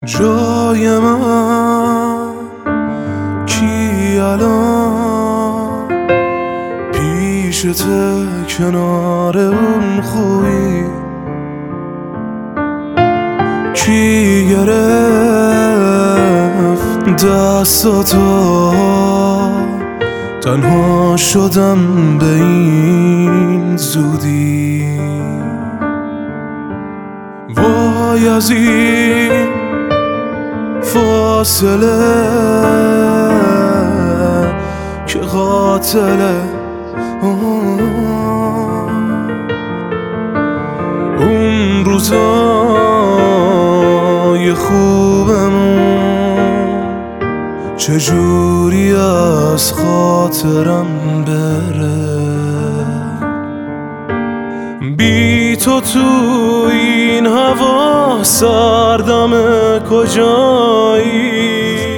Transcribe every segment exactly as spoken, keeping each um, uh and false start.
جای من کی الان پیشت کنار اون خوبی کی گرفت دستاتو تنها شدم به این زودی وای از این فاصله که قاتله اون روزای خوبمون چجوری از خاطرم بره بی تو تو این هوا سردم کجایی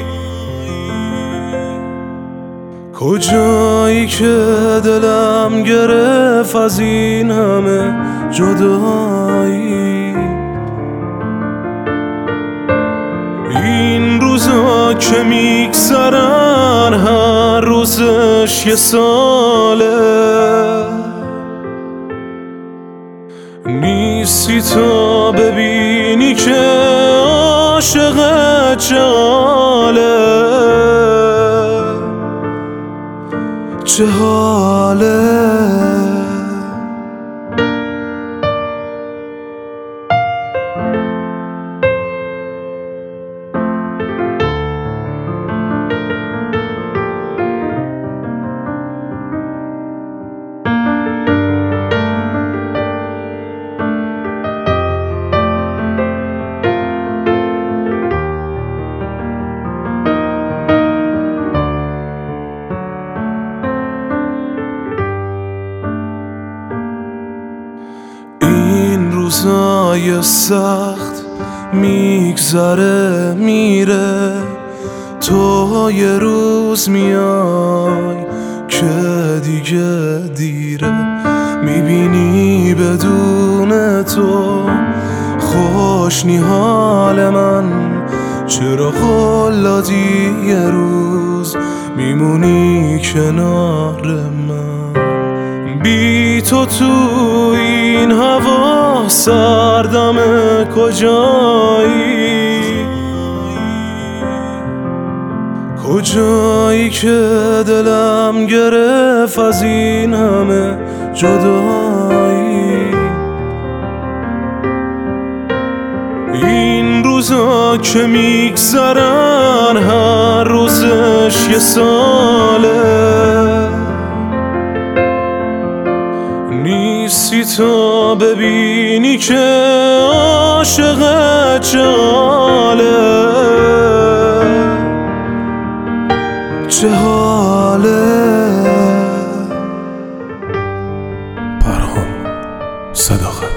کجایی که دلم گرفت از این همه جدایی این روزا که میگذرن هر روزش یه ساله نیستی تا ببینی که عاشق چه حاله چه حاله روزای سخت میگذره میره تو یه روز میای که دیگه دیره میبینی بدون تو خوش نی حال من چرا قلادی یه روز میمونی کنار من بی تو تو این هوا سردم کجایی کجایی که دلم گرفت از این همه جدایی این روزا که میگذرن هر روزش یه ساله نیستی تا ببینی که عاشق چه حاله چه حاله پرهام صداقت